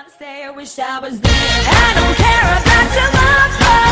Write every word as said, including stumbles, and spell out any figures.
wanna say I wish I was there. I don't care about tomorrow.